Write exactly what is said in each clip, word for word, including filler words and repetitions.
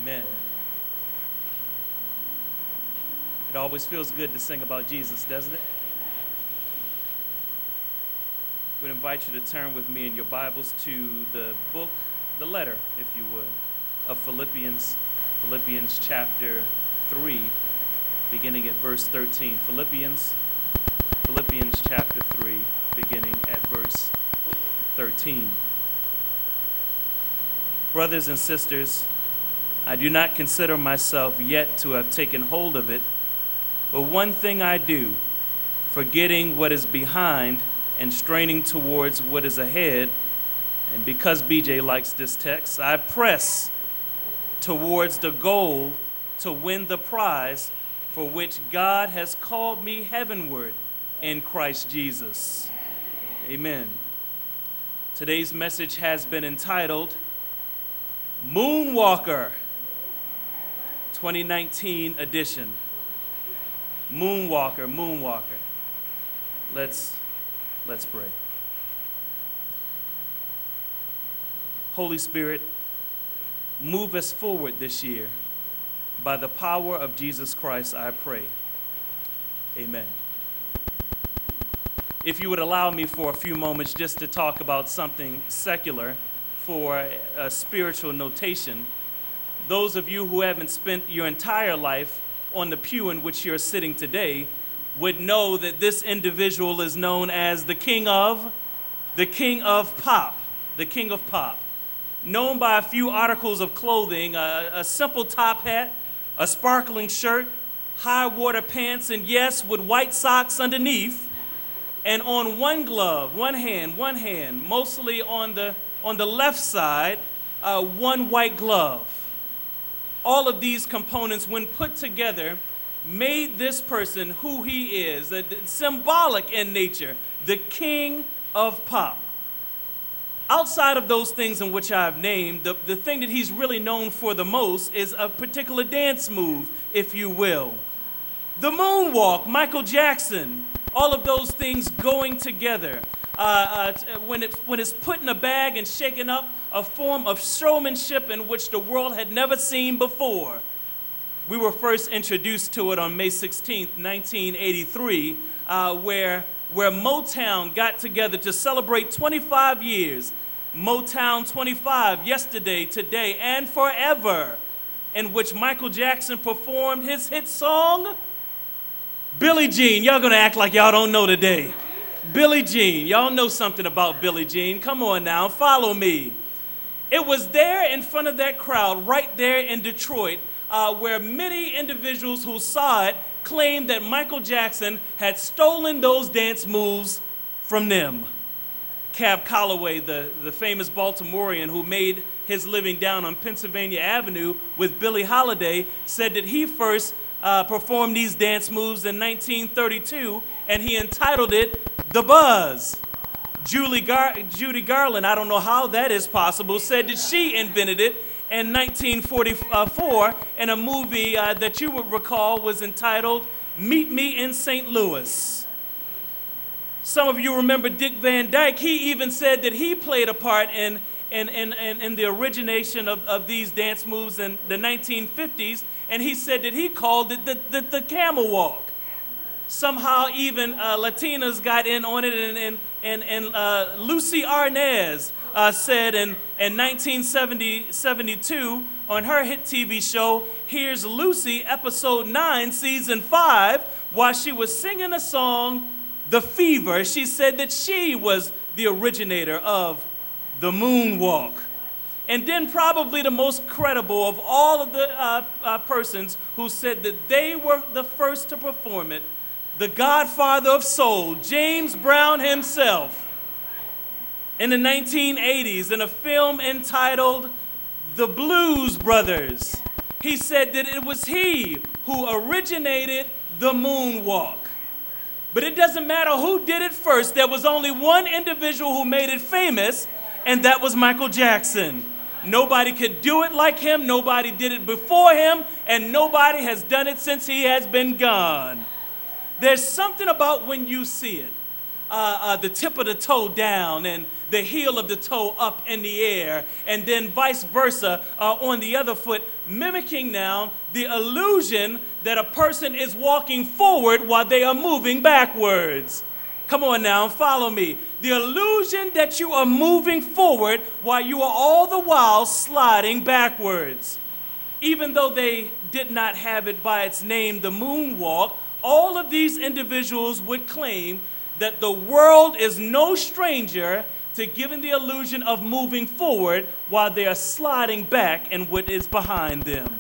Amen. It always feels good to sing about Jesus, doesn't it? I would invite you to turn with me in your Bibles to the book, the letter, if you would, of Philippians, Philippians chapter three, beginning at verse thirteen. Philippians, Philippians chapter three, beginning at verse thirteen. Brothers and sisters, I do not consider myself yet to have taken hold of it, but one thing I do, forgetting what is behind and straining towards what is ahead, and because B J likes this text, I press towards the goal to win the prize for which God has called me heavenward in Christ Jesus. Amen. Today's message has been entitled Moonwalker, twenty nineteen edition. Moonwalker, Moonwalker. Let's let's pray. Holy Spirit, move us forward this year. By the power of Jesus Christ, I pray. Amen. If you would allow me for a few moments just to talk about something secular for a spiritual notation, those of you who haven't spent your entire life on the pew in which you're sitting today would know that this individual is known as the king of, the king of pop, the king of pop. Known by a few articles of clothing, a, a simple top hat, a sparkling shirt, high water pants, and yes, with white socks underneath, and on one glove, one hand, one hand, mostly on the on the left side, uh, one white glove. All of these components, when put together, made this person who he is, uh, symbolic in nature, the king of pop. Outside of those things in which I've named, the, the thing that he's really known for the most is a particular dance move, if you will. The moonwalk, Michael Jackson, all of those things going together. Uh, uh, when, it, when it's put in a bag and shaken up, a form of showmanship in which the world had never seen before. We were first introduced to it on May sixteenth, nineteen eighty-three, uh, where, where Motown got together to celebrate twenty-five years. Motown twenty-five, yesterday, today, and forever, in which Michael Jackson performed his hit song, Billie Jean. Y'all gonna act like y'all don't know today. Billie Jean. Y'all know something about Billie Jean. Come on now, follow me. It was there in front of that crowd, right there in Detroit, uh, where many individuals who saw it claimed that Michael Jackson had stolen those dance moves from them. Cab Calloway, the, the famous Baltimorean who made his living down on Pennsylvania Avenue with Billie Holiday, said that he first uh, performed these dance moves in nineteen thirty-two, and he entitled it The Buzz. Julie Gar- Judy Garland, I don't know how that is possible, said that she invented it in nineteen forty-four in a movie uh, that you would recall was entitled Meet Me in Saint Louis. Some of you remember Dick Van Dyke. He even said that he played a part in, in, in, in, in the origination of, of these dance moves in the nineteen fifties, and he said that he called it the, the, the camel walk. Somehow even uh, Latinas got in on it, and, and, and, and uh, Lucy Arnaz uh, said in, in nineteen seventy-two on her hit T V show, Here's Lucy, episode nine, season five, while she was singing a song, The Fever, she said that she was the originator of the moonwalk. And then probably the most credible of all of the uh, uh, persons who said that they were the first to perform it, the godfather of soul, James Brown himself, in the nineteen eighties in a film entitled The Blues Brothers. He said that it was he who originated the moonwalk. But it doesn't matter who did it first. There was only one individual who made it famous, and that was Michael Jackson. Nobody could do it like him. Nobody did it before him, and nobody has done it since he has been gone. There's something about when you see it. uh, uh, the tip of the toe down and the heel of the toe up in the air, and then vice versa uh, on the other foot, mimicking now the illusion that a person is walking forward while they are moving backwards. Come on now, follow me. The illusion that you are moving forward while you are all the while sliding backwards. Even though they did not have it by its name, the moonwalk, all of these individuals would claim that the world is no stranger to giving the illusion of moving forward while they are sliding back in what is behind them.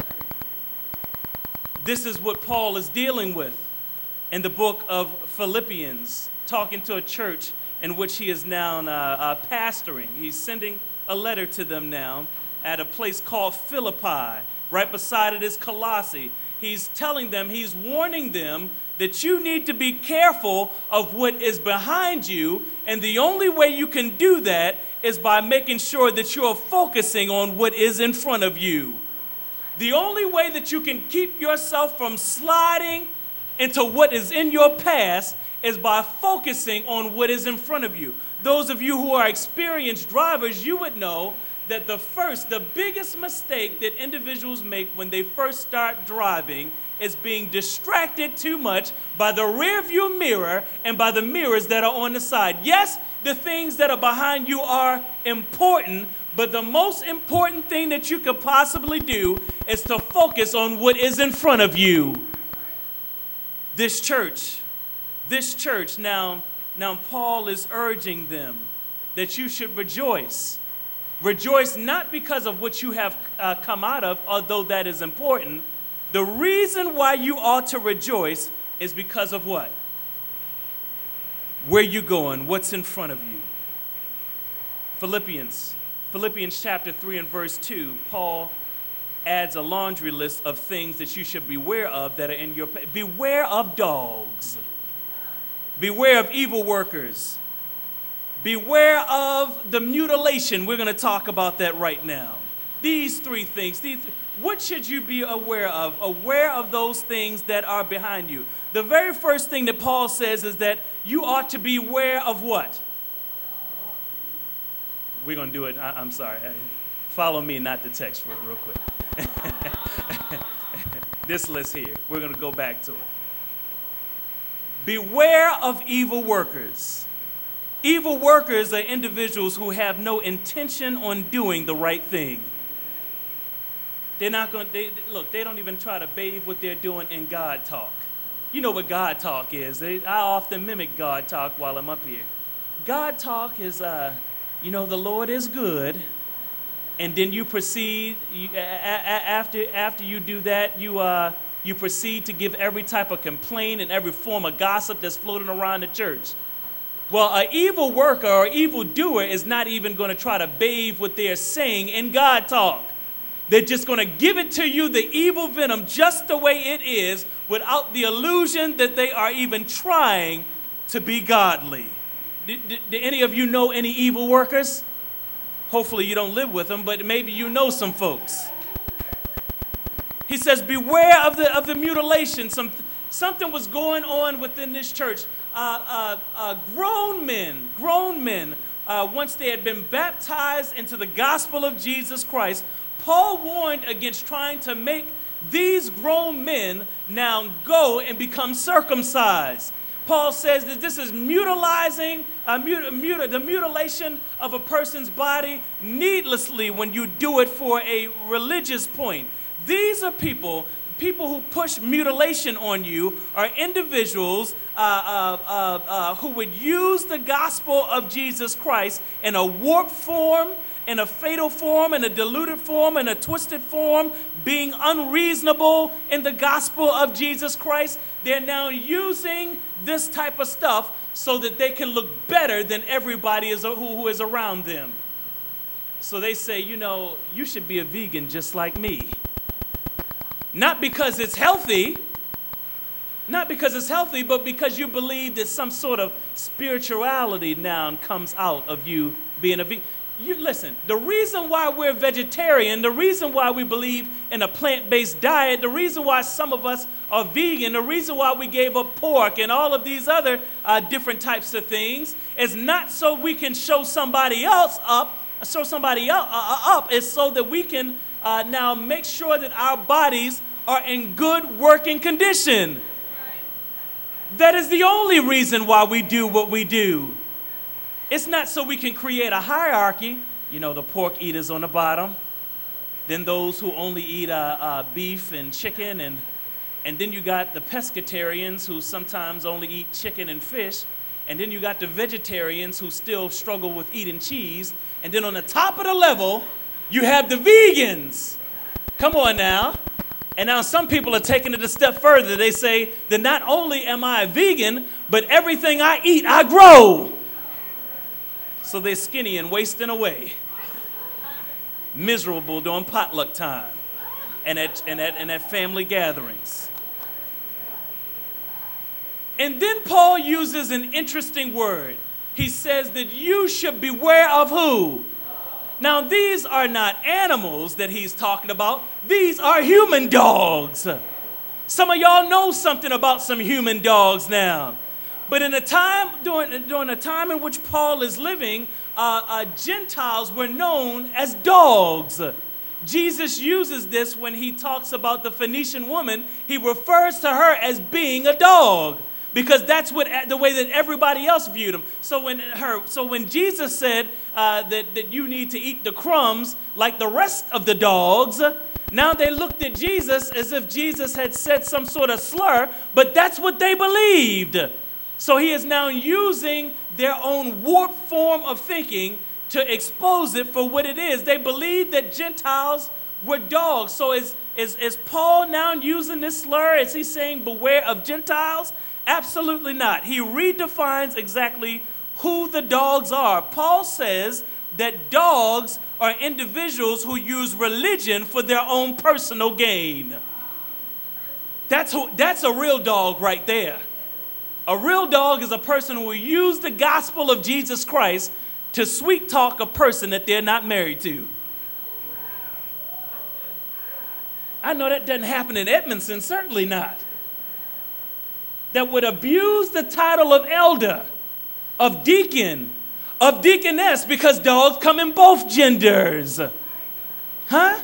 This is what Paul is dealing with in the book of Philippians, talking to a church in which he is now uh, uh, pastoring. He's sending a letter to them now at a place called Philippi. Right beside it is Colossae. He's telling them, he's warning them that you need to be careful of what is behind you, and the only way you can do that is by making sure that you're focusing on what is in front of you. The only way that you can keep yourself from sliding into what is in your past is by focusing on what is in front of you. Those of you who are experienced drivers, you would know that the first, the biggest mistake that individuals make when they first start driving is being distracted too much by the rear view mirror and by the mirrors that are on the side. Yes, the things that are behind you are important, but the most important thing that you could possibly do is to focus on what is in front of you. This church, this church, now, now Paul is urging them that you should rejoice. Rejoice not because of what you have uh, come out of, although that is important. The reason why you ought to rejoice is because of what? Where you going? What's in front of you? Philippians. Philippians chapter three and verse two, Paul adds a laundry list of things that you should beware of that are in your... Beware of dogs. Beware of evil workers. Beware of the mutilation. We're going to talk about that right now. These three things. These, what should you be aware of? Aware of those things that are behind you. The very first thing that Paul says is that you ought to be aware of what? We're going to do it. I, I'm sorry. Follow me, not the text real, real quick. This list here. We're going to go back to it. Beware of evil workers. Evil workers are individuals who have no intention on doing the right thing. They're not going to, they, look, they don't even try to bathe what they're doing in God talk. You know what God talk is. They, I often mimic God talk while I'm up here. God talk is, uh, you know, the Lord is good. And then you proceed, you, a, a, after, after you do that, you, uh, you proceed to give every type of complaint and every form of gossip that's floating around the church. Well, an evil worker or evil doer is not even going to try to bathe what they're saying in God talk. They're just going to give it to you, the evil venom, just the way it is, without the illusion that they are even trying to be godly. Do, do, do any of you know any evil workers? Hopefully you don't live with them, but maybe you know some folks. He says, beware of the, of the mutilation. Some, something was going on within this church. Uh, uh, uh, grown men, grown men, uh, once they had been baptized into the gospel of Jesus Christ, Paul warned against trying to make these grown men now go and become circumcised. Paul says that this is mutilizing, uh, mut- mut- the mutilation of a person's body needlessly when you do it for a religious point. These are people... People who push mutilation on you are individuals uh, uh, uh, uh, who would use the gospel of Jesus Christ in a warped form, in a fatal form, in a diluted form, in a twisted form, being unreasonable in the gospel of Jesus Christ. They're now using this type of stuff so that they can look better than everybody is, who, who is around them. So they say, you know, you should be a vegan just like me. Not because it's healthy, not because it's healthy, but because you believe that some sort of spirituality now comes out of you being a vegan. You listen, the reason why we're vegetarian, the reason why we believe in a plant-based diet, the reason why some of us are vegan, the reason why we gave up pork and all of these other uh, different types of things is not so we can show somebody else up, show somebody else uh, up, is so that we can uh, now make sure that our bodies are in good working condition. That is the only reason why we do what we do. It's not so we can create a hierarchy, you know, the pork eaters on the bottom, then those who only eat uh, uh, beef and chicken, and and then you got the pescatarians who sometimes only eat chicken and fish, and then you got the vegetarians who still struggle with eating cheese, and then on the top of the level, you have the vegans. Come on now. And now some people are taking it a step further. They say that not only am I a vegan, but everything I eat, I grow. So they're skinny and wasting away. Miserable during potluck time and at, and, at, and at family gatherings. And then Paul uses an interesting word. He says that you should beware of who? Now, these are not animals that he's talking about. These are human dogs. Some of y'all know something about some human dogs now. But in a time, during, during a time in which Paul is living, uh, uh, Gentiles were known as dogs. Jesus uses this when he talks about the Phoenician woman. He refers to her as being a dog because that's what the way that everybody else viewed him. So when her, so when Jesus said uh, that, that you need to eat the crumbs like the rest of the dogs, now they looked at Jesus as if Jesus had said some sort of slur, but that's what they believed. So he is now using their own warped form of thinking to expose it for what it is. They believed that Gentiles were dogs. So is, is, is Paul now using this slur? Is he saying beware of Gentiles? Absolutely not. He redefines exactly who the dogs are. Paul says that dogs are individuals who use religion for their own personal gain. That's, who, that's a real dog right there. A real dog is a person who will use the gospel of Jesus Christ to sweet talk a person that they're not married to. I know that doesn't happen in Edmondson, certainly not. That would abuse the title of elder, of deacon, of deaconess, because dogs come in both genders. Huh?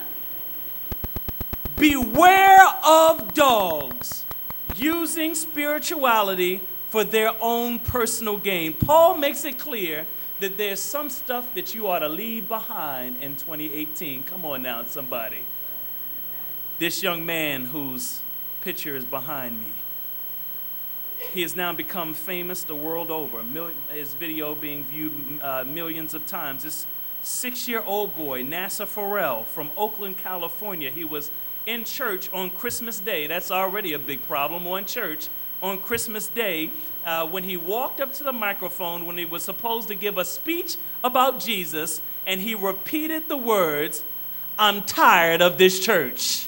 Beware of dogs using spirituality for their own personal gain. Paul makes it clear that there's some stuff that you ought to leave behind in twenty eighteen. Come on now, somebody. This young man whose picture is behind me, he has now become famous the world over. Mil- his video being viewed uh, millions of times. This six-year-old boy, Nasser Farrell from Oakland, California, he was in church on Christmas Day. That's already a big problem, on church on Christmas Day, uh, when he walked up to the microphone when he was supposed to give a speech about Jesus, and he repeated the words, "I'm tired of this church."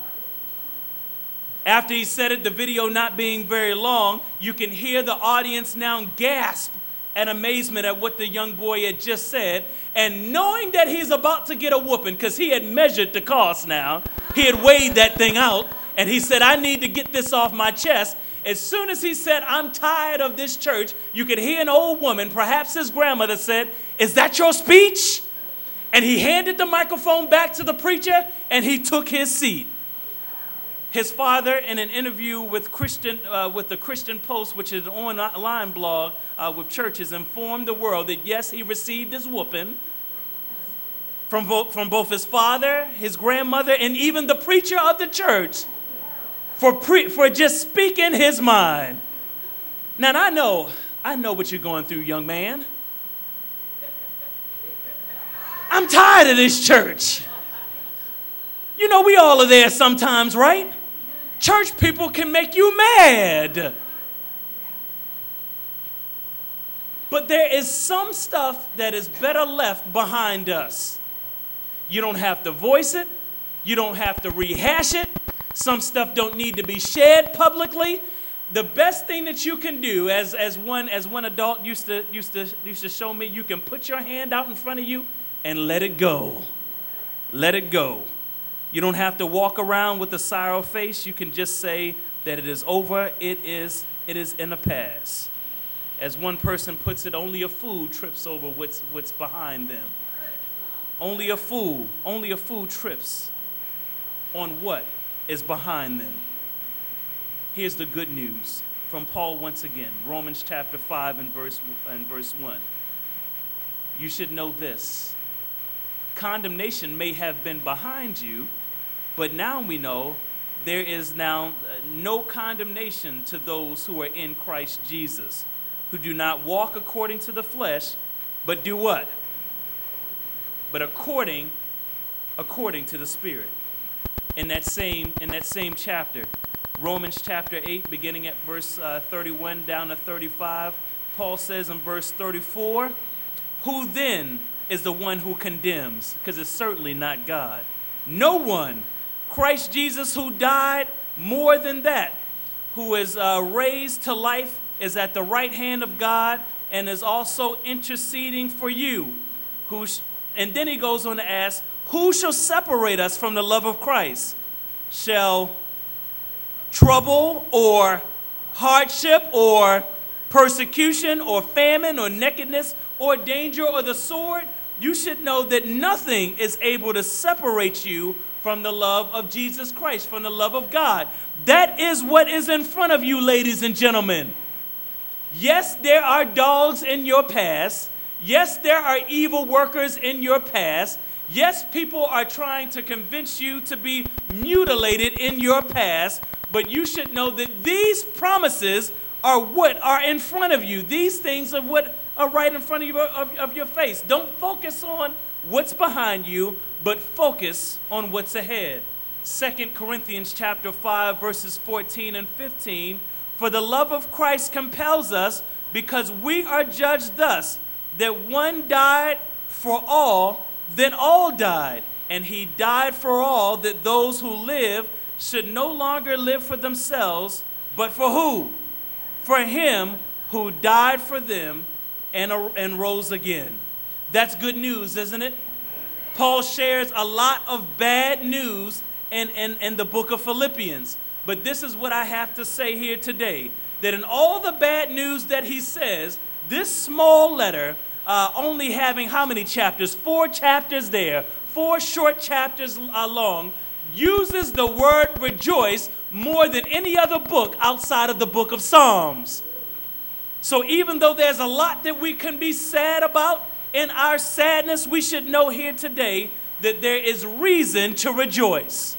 After he said it, the video not being very long, you can hear the audience now gasp in amazement at what the young boy had just said. And knowing that he's about to get a whooping, because he had measured the cost now, he had weighed that thing out, and he said, I need to get this off my chest. As soon as he said, I'm tired of this church, you could hear an old woman, perhaps his grandmother, said, is that your speech? And he handed the microphone back to the preacher, and he took his seat. His father, in an interview with Christian, uh, with the Christian Post, which is an online blog uh, with churches, informed the world that yes, he received his whooping from, vo- from both his father, his grandmother, and even the preacher of the church for pre- for just speaking his mind. Now, I know, I know what you're going through, young man. I'm tired of this church. You know, we all are there sometimes, right? Church people can make you mad. But there is some stuff that is better left behind us. You don't have to voice it. You don't have to rehash it. Some stuff don't need to be shared publicly. The best thing that you can do, as, as one as one adult used to used to used to show me, you can put your hand out in front of you and let it go. Let it go. You don't have to walk around with a sour face. You can just say that it is over. It is, it is in the past. As one person puts it, only a fool trips over what's, what's behind them. Only a fool, only a fool trips on what is behind them. Here's the good news from Paul once again, Romans chapter five and verse, and verse one. You should know this. Condemnation may have been behind you, but now we know there is now no condemnation to those who are in Christ Jesus, who do not walk according to the flesh, but do what? But according, according to the Spirit. In that same, in that same chapter, Romans chapter eight, beginning at verse uh, thirty-one down to thirty-five, Paul says in verse thirty-four, who then is the one who condemns? Because it's certainly not God. No one. Christ Jesus, who died, more than that, who is uh, raised to life, is at the right hand of God and is also interceding for you. Who sh- and then he goes on to ask, who shall separate us from the love of Christ? Shall trouble or hardship or persecution or famine or nakedness or danger or the sword? You should know that nothing is able to separate you from the love of Jesus Christ, from the love of God. That is what is in front of you, ladies and gentlemen. Yes, there are dogs in your past. Yes, there are evil workers in your past. Yes, people are trying to convince you to be mutilated in your past. But you should know that these promises are what are in front of you. These things are what are right in front of, you, of, of your face. Don't focus on what's behind you, but focus on what's ahead. Second Corinthians chapter five, verses fourteen and fifteen. For the love of Christ compels us, because we are judged thus, that one died for all, then all died. And he died for all, that those who live should no longer live for themselves, but for who? For him who died for them and, and rose again. That's good news, isn't it? Paul shares a lot of bad news in, in, in the book of Philippians. But this is what I have to say here today, that in all the bad news that he says, this small letter, uh, only having how many chapters? Four chapters there, four short chapters uh, long, uses the word rejoice more than any other book outside of the book of Psalms. So even though there's a lot that we can be sad about, in our sadness, we should know here today that there is reason to rejoice.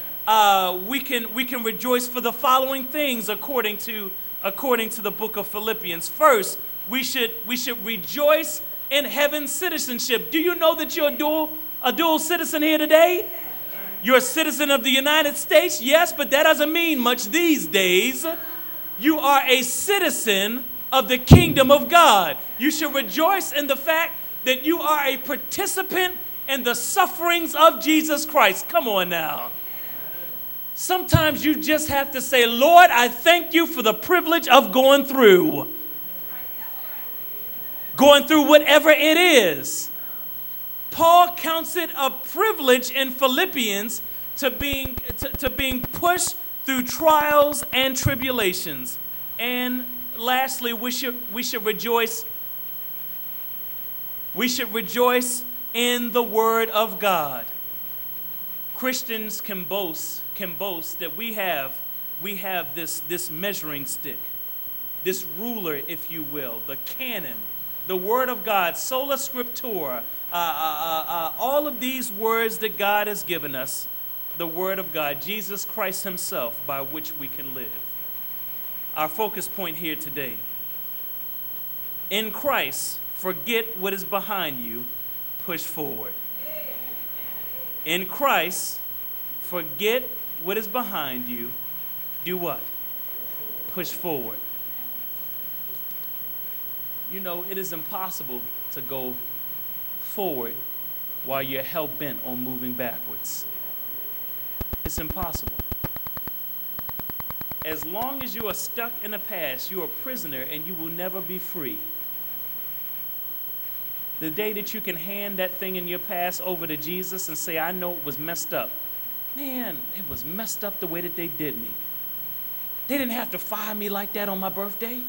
Uh, we can we can rejoice for the following things according to according to the book of Philippians. First, we should we should rejoice in heaven's citizenship. Do you know that you're a dual a dual citizen here today? You're a citizen of the United States, yes, but that doesn't mean much these days. You are a citizen of the kingdom of God. You should rejoice in the fact that you are a participant in the sufferings of Jesus Christ. Come on now. Sometimes you just have to say, Lord, I thank you for the privilege of going through. Going through whatever it is. Paul counts it a privilege in Philippians to being, to, to being pushed through trials and tribulations. And lastly, we should we should rejoice. We should rejoice in the word of God. Christians can boast can boast that we have we have this this measuring stick, this ruler, if you will, the canon, the word of God, sola scriptura, uh, uh, uh, uh, all of these words that God has given us, the word of God, Jesus Christ himself, by which we can live. Our focus point here today. In Christ, forget what is behind you, push forward. In Christ, forget what is behind you, do what? Push forward. You know, it is impossible to go forward while you're hell-bent on moving backwards. It's impossible. As long as you are stuck in the past, you are a prisoner and you will never be free. The day that you can hand that thing in your past over to Jesus and say, I know it was messed up. Man, it was messed up the way that they did me. They didn't have to fire me like that on my birthday.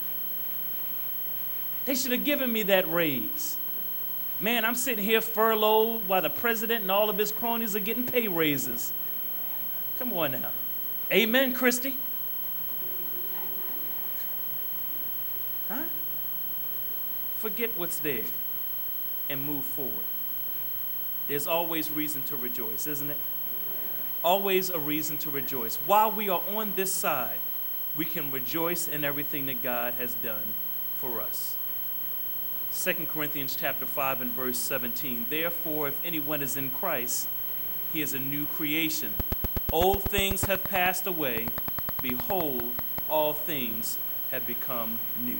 They should have given me that raise. Man, I'm sitting here furloughed while the president and all of his cronies are getting pay raises. Come on now. Amen, Christy. Huh? Forget what's there and move forward. There's always reason to rejoice, isn't it? Always a reason to rejoice. While we are on this side, we can rejoice in everything that God has done for us. Second Corinthians chapter five and verse seventeen. Therefore, if anyone is in Christ, he is a new creation. Old things have passed away. Behold, all things have become new.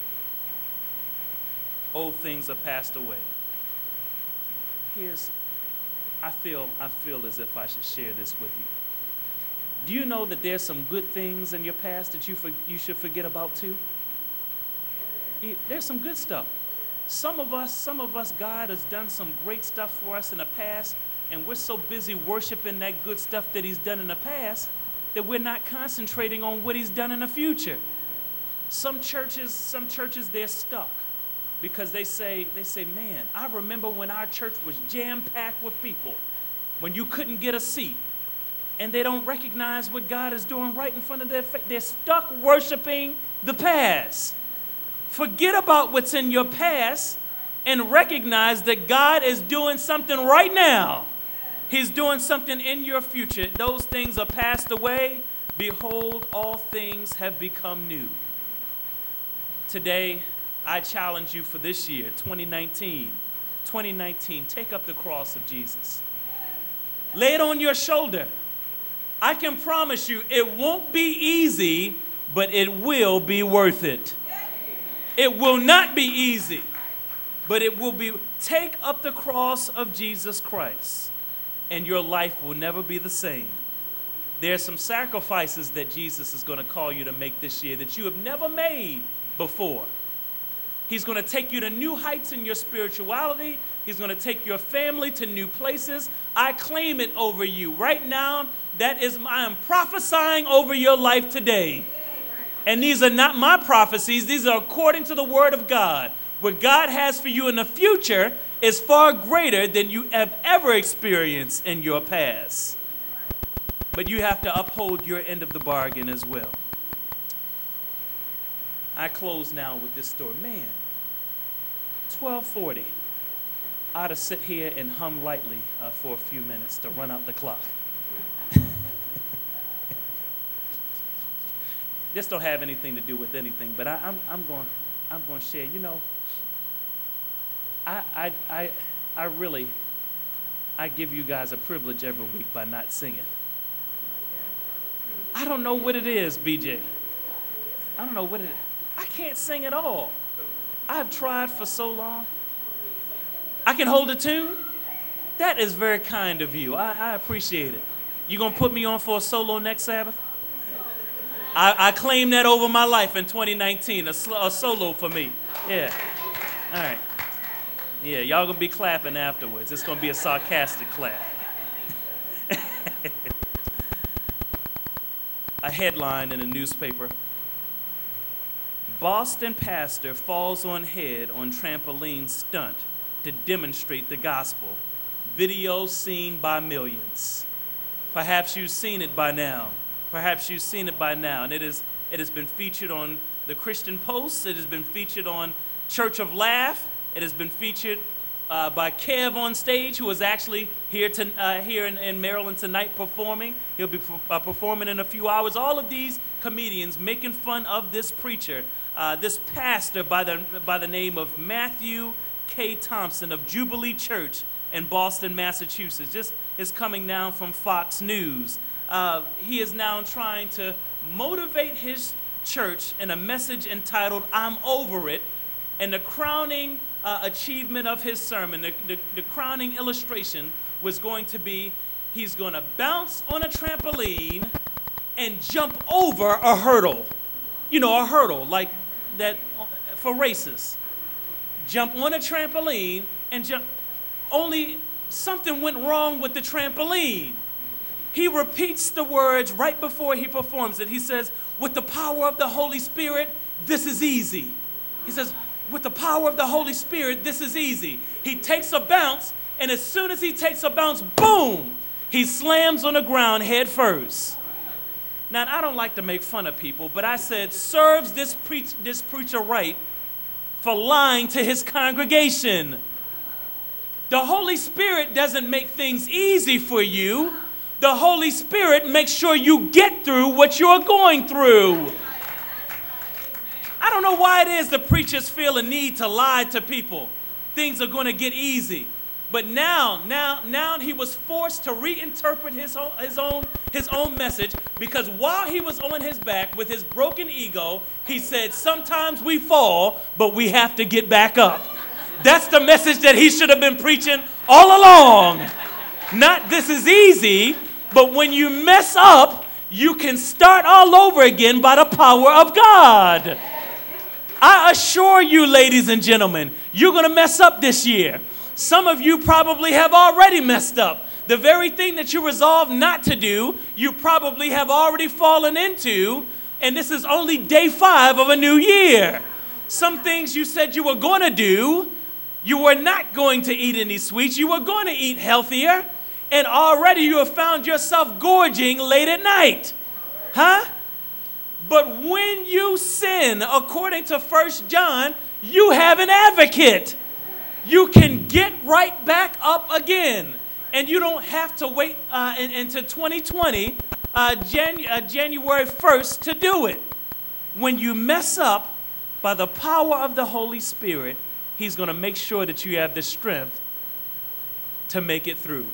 Old things are passed away. Here's, I feel, I feel as if I should share this with you. Do you know that there's some good things in your past that you for, you should forget about too? There's some good stuff. Some of us, some of us, God has done some great stuff for us in the past, and we're so busy worshiping that good stuff that he's done in the past that we're not concentrating on what he's done in the future. Some churches, some churches, they're stuck because they say, they say, man, I remember when our church was jam-packed with people, when you couldn't get a seat, and they don't recognize what God is doing right in front of their face. They're stuck worshiping the past. Forget about what's in your past and recognize that God is doing something right now. He's doing something in your future. Those things are passed away. Behold, all things have become new. Today, I challenge you for this year, twenty nineteen. twenty nineteen, take up the cross of Jesus. Lay it on your shoulder. I can promise you it won't be easy, but it will be worth it. It will not be easy, but it will be. Take up the cross of Jesus Christ, and your life will never be the same. There are some sacrifices that Jesus is going to call you to make this year that you have never made before. He's going to take you to new heights in your spirituality. He's going to take your family to new places. I claim it over you. Right now, that is, I am prophesying over your life today. And these are not my prophecies. These are according to the word of God. What God has for you in the future is far greater than you have ever experienced in your past. But you have to uphold your end of the bargain as well. I close now with this story. Man, twelve forty. I ought to sit here and hum lightly uh, for a few minutes to run out the clock. This don't have anything to do with anything, but I, I'm, I'm going, I'm going to share. You know, I, I, I, I really, I give you guys a privilege every week by not singing. I don't know what it is, B J. I don't know what it is. I can't sing at all. I've tried for so long. I can hold a tune? That is very kind of you. I, I appreciate it. You gonna put me on for a solo next Sabbath? I, I claim that over my life in twenty nineteen, a, sl- a solo for me. Yeah. All right. Yeah, y'all gonna be clapping afterwards. It's gonna be a sarcastic clap. A headline in a newspaper. Boston pastor falls on head on trampoline stunt to demonstrate the gospel. Video seen by millions. Perhaps you've seen it by now. Perhaps you've seen it by now. And it is it has been featured on the Christian Post. It has been featured on Church of Laugh. It has been featured uh, by Kev on stage, who is actually here to, uh, here in, in Maryland tonight performing. He'll be uh, performing in a few hours. All of these comedians making fun of this preacher, uh, this pastor by the by the name of Matthew K. Thompson of Jubilee Church in Boston, Massachusetts. This is coming down from Fox News. Uh, he is now trying to motivate his church in a message entitled, I'm Over It. And the crowning uh, achievement of his sermon, the, the, the crowning illustration was going to be, he's going to bounce on a trampoline and jump over a hurdle. You know, a hurdle, like that for races. jump on a trampoline and jump. Only something went wrong with the trampoline. He repeats the words right before he performs it. He says, with the power of the Holy Spirit, this is easy. He says, with the power of the Holy Spirit, this is easy. He takes a bounce, and as soon as he takes a bounce, boom, he slams on the ground head first. Now, I don't like to make fun of people, but I said, serves this, preach, this preacher right for lying to his congregation. The Holy Spirit doesn't make things easy for you. The Holy Spirit makes sure you get through what you're going through. I don't know why it is the preachers feel a need to lie to people. Things are going to get easy. But now, now, now he was forced to reinterpret his own, his own, his own message, because while he was on his back with his broken ego, he said, sometimes we fall, but we have to get back up. That's the message that he should have been preaching all along. Not this is easy, but when you mess up, you can start all over again by the power of God. I assure you, ladies and gentlemen, you're going to mess up this year. Some of you probably have already messed up. The very thing that you resolved not to do, you probably have already fallen into, and this is only day five of a new year. Some things you said you were going to do, you were not going to eat any sweets, you were going to eat healthier, and already you have found yourself gorging late at night. Huh? But when you sin, according to First John, you have an advocate. You can get right back up again. And you don't have to wait uh, in, into twenty twenty, uh, Jan- uh, January first, to do it. When you mess up, by the power of the Holy Spirit, he's going to make sure that you have the strength to make it through.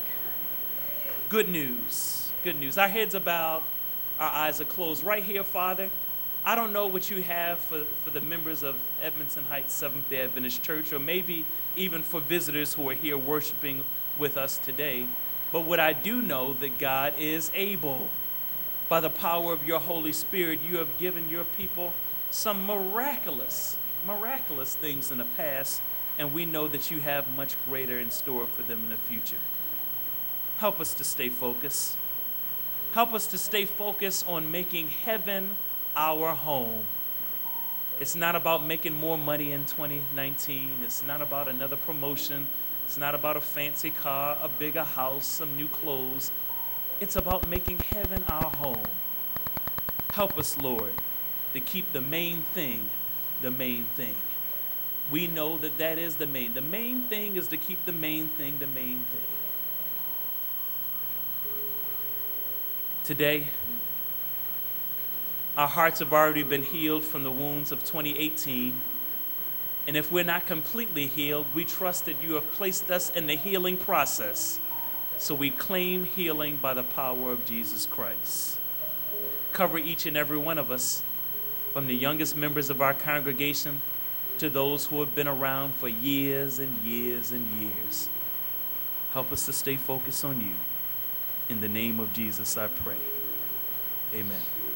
Good news. Good news. Our heads are bowed. Our eyes are closed. Right here, Father, I don't know what you have for, for the members of Edmondson Heights Seventh-day Adventist Church, or maybe even for visitors who are here worshiping with us today. But what I do know, that God is able. By the power of your Holy Spirit, you have given your people some miraculous, miraculous things in the past, and we know that you have much greater in store for them in the future. Help us to stay focused. Help us to stay focused on making heaven our home. It's not about making more money in twenty nineteen. It's not about another promotion. It's not about a fancy car, a bigger house, some new clothes. It's about making heaven our home. Help us, Lord, to keep the main thing the main thing. We know that that is the main. The main thing is to keep the main thing the main thing. Today, our hearts have already been healed from the wounds of twenty eighteen. And if we're not completely healed, we trust that you have placed us in the healing process. So we claim healing by the power of Jesus Christ. Cover each and every one of us, from the youngest members of our congregation to those who have been around for years and years and years. Help us to stay focused on you. In the name of Jesus, I pray. Amen.